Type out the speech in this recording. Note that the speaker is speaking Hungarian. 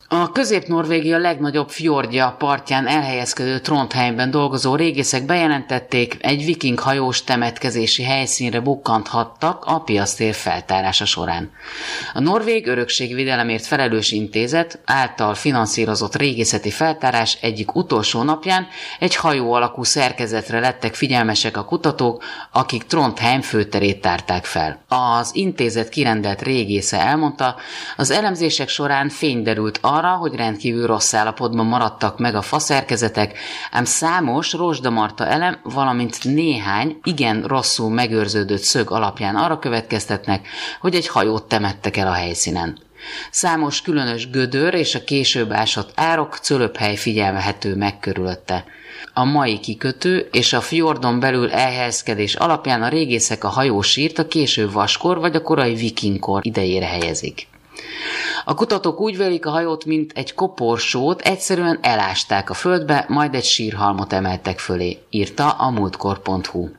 A Közép-Norvégia legnagyobb fjordja partján elhelyezkedő Trondheimben dolgozó régészek bejelentették, egy viking hajós temetkezési helyszínre bukkanthattak a piasztér feltárása során. A Norvég Örökségvédelemért felelős intézet által finanszírozott régészeti feltárás egyik utolsó napján egy hajó alakú szerkezetre lettek figyelmesek a kutatók, akik Trondheim főterét tárták fel. Az intézet kirendelt régésze elmondta, az elemzések során fény derült arra, hogy rendkívül rossz állapotban maradtak meg a faszerkezetek, ám számos rozsdamarta elem, valamint néhány igen rosszul megőrződött szög alapján arra következtetnek, hogy egy hajót temettek el a helyszínen. Számos különös gödör és a később ásott árok, cölöphely figyelhető meg körülötte. A mai kikötő és a fjordon belül elhelyezkedés alapján a régészek a hajósírt a késő vaskor vagy a korai vikingkor idejére helyezik. A kutatók úgy vélik, a hajót, mint egy koporsót egyszerűen elásták a földbe, majd egy sírhalmot emeltek fölé, írta a múltkor.hu.